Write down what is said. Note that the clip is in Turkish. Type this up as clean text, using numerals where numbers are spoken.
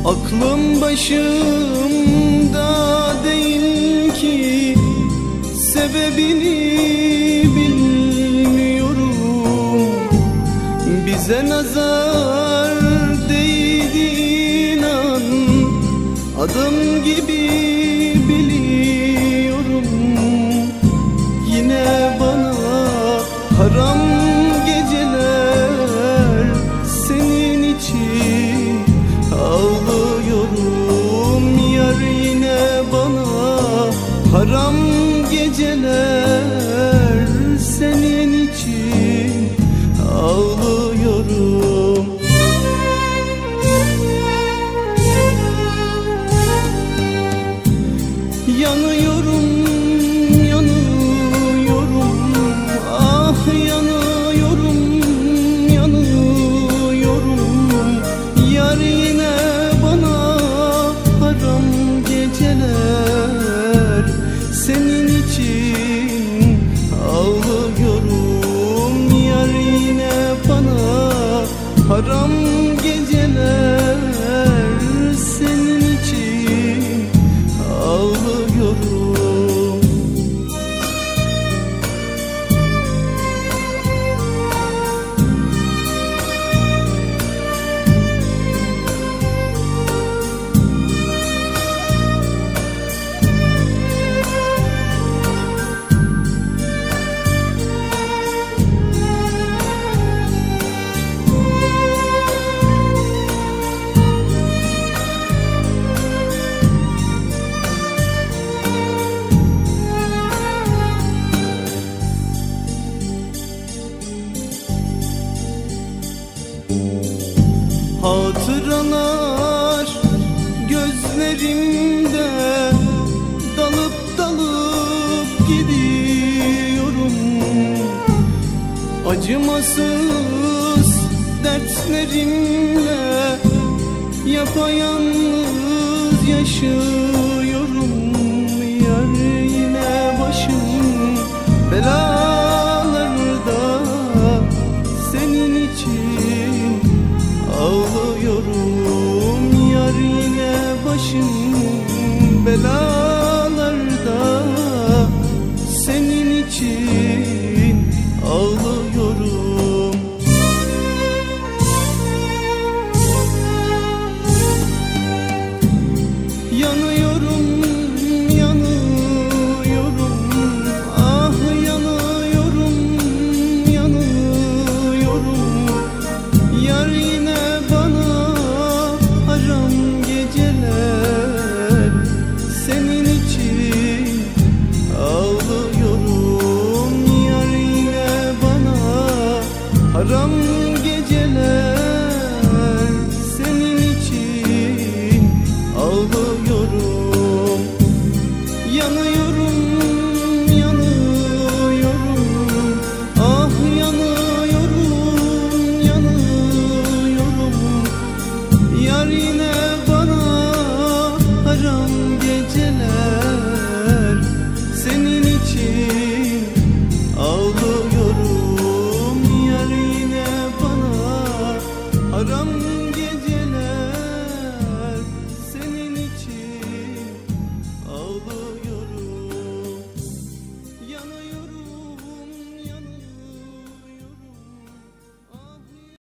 Aklım başımda değil ki, sebebini bilmiyorum. Bize nazar değdiğin an adım gibi biliyorum. Yine bana haram geceler, senin için ağlıyorum. Yar yine bana haram geceler, senin için ağlıyorum. Yanıyorum, yanıyorum, ah yanıyorum, yanıyorum. Yar yine bana haram geceler, senin için ağlıyorum. Yar yine bana haram geceler, senin için ağlıyorum. Hatıralar gözlerimde, dalıp dalıp gidiyorum. Acımasız dertlerimle yapayalnız yaşıyorum. Yar yine başım belaya